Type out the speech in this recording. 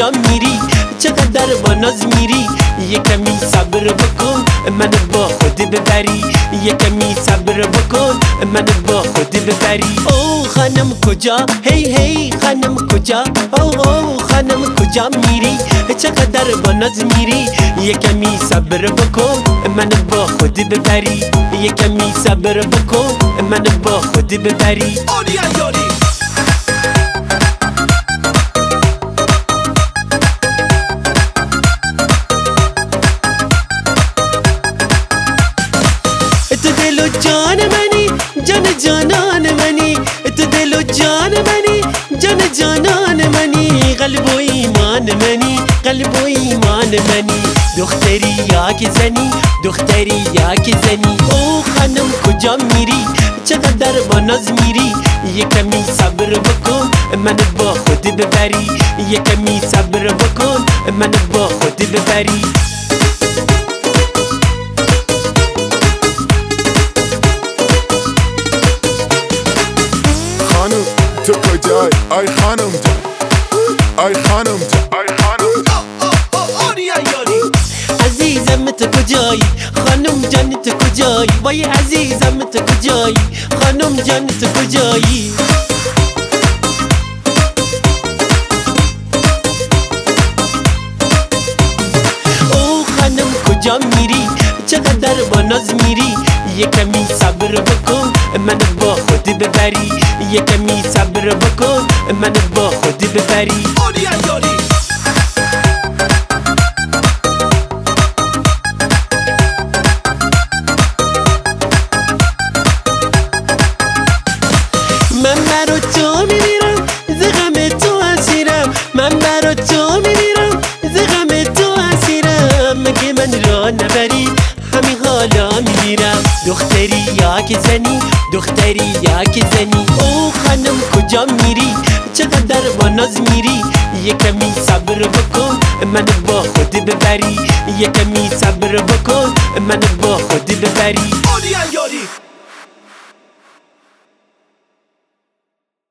کجا میری؟ چقدر با ناز میری؟ یه کمی صبر بکن من با خود ببری، یه کمی صبر بکن من با خود ببری. او خانم کجا؟ هی هی خانم کجا؟ او خانم کجا میری؟ چقدر با ناز میری؟ یه کمی صبر بکن من با خود ببری، یه کمی صبر بکن من با خود ببری. تو دل و جان منی، جان جانان منی، تو دل و جان منی، جان جانان منی، قلب و ایمان منی، قلب و ایمان منی. دختری یا که زنی، دختری یا که زنی. او خانم کجا میری؟ چقدر با ناز میری؟ یه کمی صبر بکن من با خود ببری، یه کمی صبر بکن من با خود ببری. خانم تو کجای؟ آی خانم جان، آی خانم جان، آی خانم جان. عزیزم تو کجایی؟ خانم جان تو کجایی؟ وای عزیزم تو کجایی؟ خانم جان تو کجایی؟ او خانم کجا میری؟ چقدر با ناز میری؟ یه کمی صبر بکن من با خود ببری، یه کمی صبر بکن من با خود ببری. من برا تو میمیرم ز غم تو اسیرم، من برا تو میمیرم ز غم تو اسیرم. مگه من را نبری همین حالا میمیرم. دختری یا که زنی، دختری یا که زنی. او خانم کجا میری؟ چقدر با ناز میری؟ یه کمی صبر بکن من با خود ببری، یه کمی صبر بکن من با خود ببری.